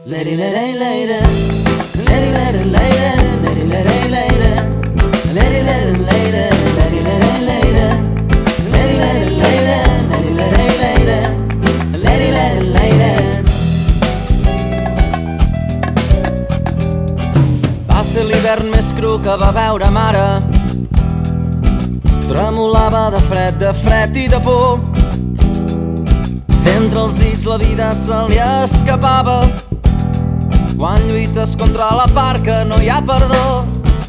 Va ser l'hivern més cru que va veure mare. Tremolava de fred i de por. D'entre els dits la vida se li escapava. Quan lluites contra la part que no hi ha perdó.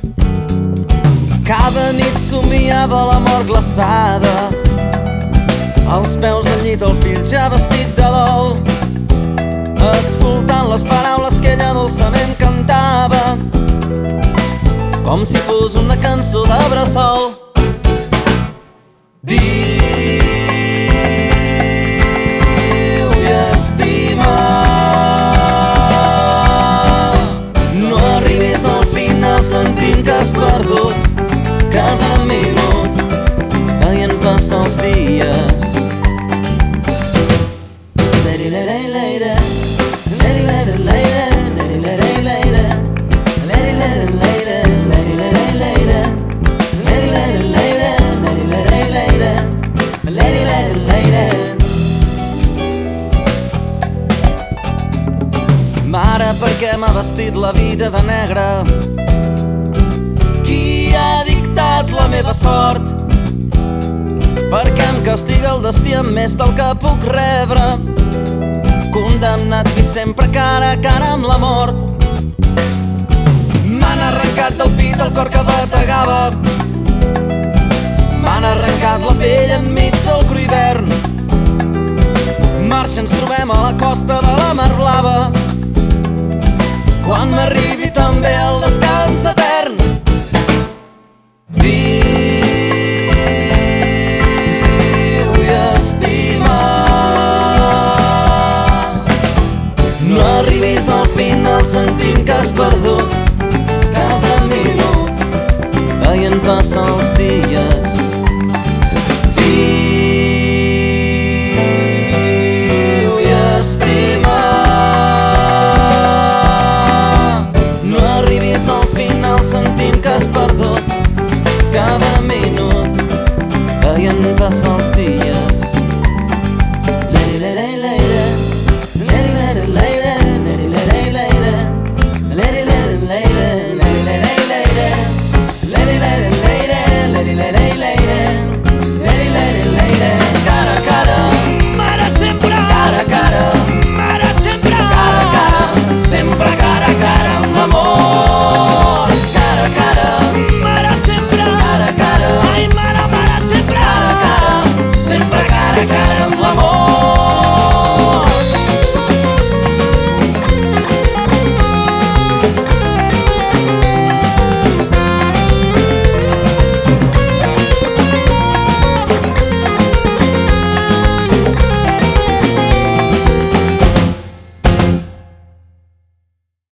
Cada nit somiava la mort glaçada. Als peus del llit el fill ja vestit de dol, escoltant les paraules que ella dolçament cantava, com si fos una cançó de bressol. Viu i estima, no arribis al final sentint que has perdut cada minut, veient passar els dies. Mare, per què m'ha vestit la vida de negre? Qui ha dictat la meva sort? Per què em castiga el destí amb més del que puc rebre? Condemnat i sempre cara a cara amb la mort. M'han arrencat del pit el cor que bategava, m'han arrencat la pell enmig del cru hivern. Marxa, ens trobem a la costa de la Mar Blava, quan m'arribi també el descans etern. Sentint que has perdut cada minut, veient passar els